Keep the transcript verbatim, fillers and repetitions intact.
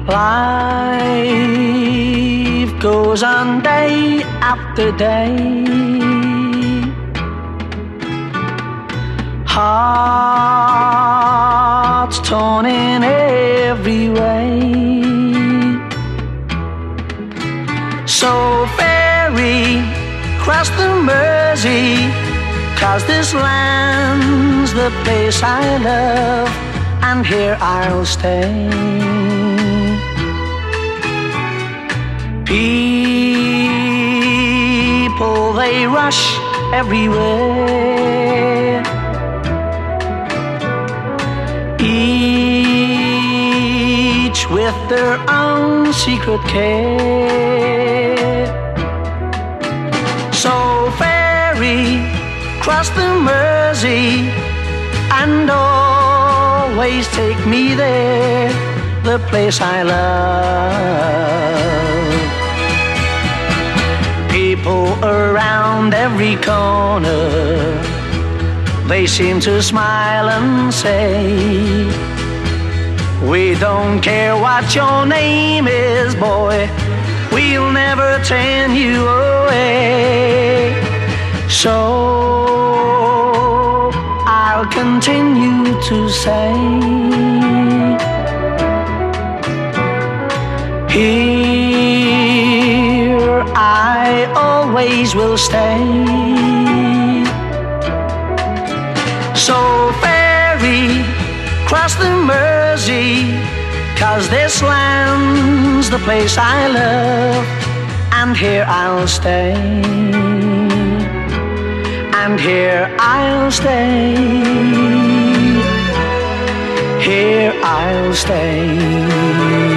Life goes on day after day. Hearts torn in every way. So ferry, cross the Mersey, 'cause this land's the place I love, and here I'll stay. People, they rush everywhere, each with their own secret care. So ferry, cross the Mersey, and always take me there, the place I love. People around every corner, they seem to smile and say, we don't care what your name is, boy, we'll never turn you away. So I'll continue to say, here I always will stay. So ferry, cross the Mersey, 'cause this land's the place I love, and here I'll stay, and here I'll stay, here I'll stay.